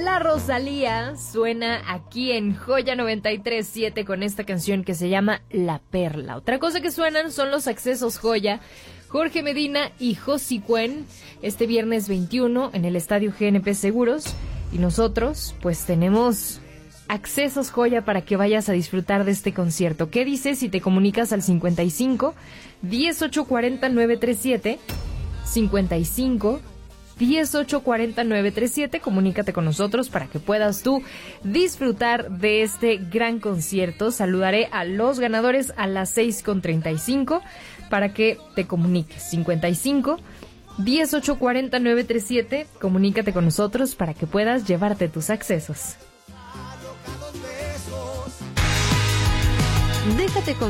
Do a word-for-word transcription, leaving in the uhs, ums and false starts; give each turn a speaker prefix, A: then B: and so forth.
A: La Rosalía suena aquí en Joya noventa y tres punto siete con esta canción que se llama La Perla. Otra cosa que suenan son los accesos Joya. Jorge Medina y Josi Cuen este viernes veintiuno en el Estadio G N P Seguros. Y nosotros, pues tenemos accesos Joya para que vayas a disfrutar de este concierto. ¿Qué dices si te comunicas al cincuenta y cinco, dieciocho cuarenta, nueve treinta y siete? cincuenta y cinco, dieciocho cuarenta, nueve treinta y siete. Comunícate con nosotros para que puedas tú disfrutar de este gran concierto. Saludaré a los ganadores a las seis con treinta y cinco para que te comuniques. cincuenta y cinco, dieciocho cuarenta, nueve treinta y siete. Comunícate con nosotros para que puedas llevarte tus accesos.
B: Déjate con